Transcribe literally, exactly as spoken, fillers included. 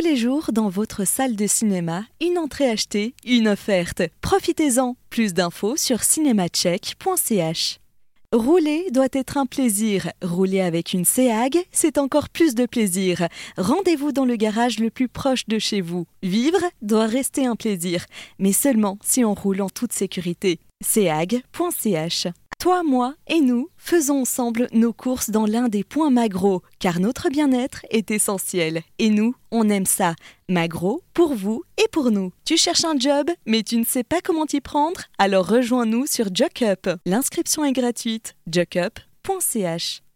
les jours, dans votre salle de cinéma, une entrée achetée, une offerte. Profitez-en. Plus d'infos sur cinématcheck point c h. Rouler doit être un plaisir. Rouler avec une SEAG, c'est encore plus de plaisir. Rendez-vous dans le garage le plus proche de chez vous. Vivre doit rester un plaisir, mais seulement si on roule en toute sécurité. SEAG point c h. Toi, moi et nous, faisons ensemble nos courses dans l'un des points Magro, car notre bien-être est essentiel. Et nous, on aime ça. Magro, pour vous et pour nous. Tu cherches un job, mais tu ne sais pas comment t'y prendre? Alors rejoins-nous sur Jocup. L'inscription est gratuite. jocup point c h.